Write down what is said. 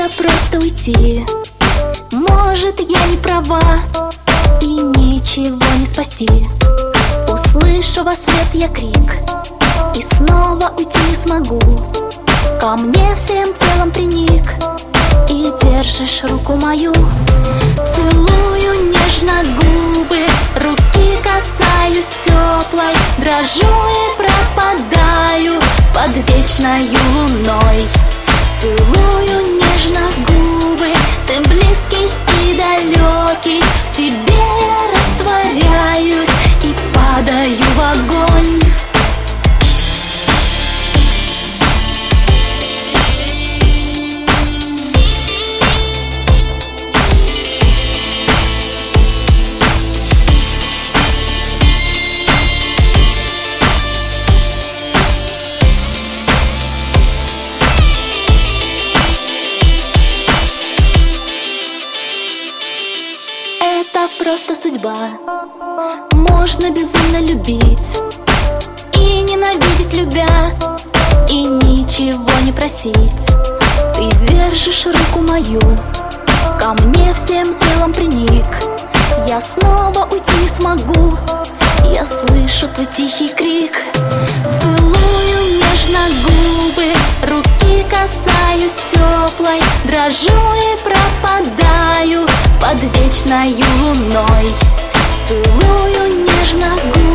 Это просто уйти. Может, я не права, и ничего не спасти. Услышу во след я крик, и снова уйти не смогу. Ко мне всем телом приник, и держишь руку мою. Целую нежно губы, руки касаюсь теплой, дрожу и пропадаю под вечною луной. Целую нежно губы, ты близкий и далекий, в тебе я растворяюсь и падаю в огонь. Это просто судьба. Можно безумно любить и ненавидеть, любя, и ничего не просить. Ты держишь руку мою, ко мне всем телом приник. Я снова уйти не смогу, я слышу твой тихий крик. Целую нежно губы, руки касаюсь теплой, дрожу и пропадаю под вечною луной. Целую нежно губы.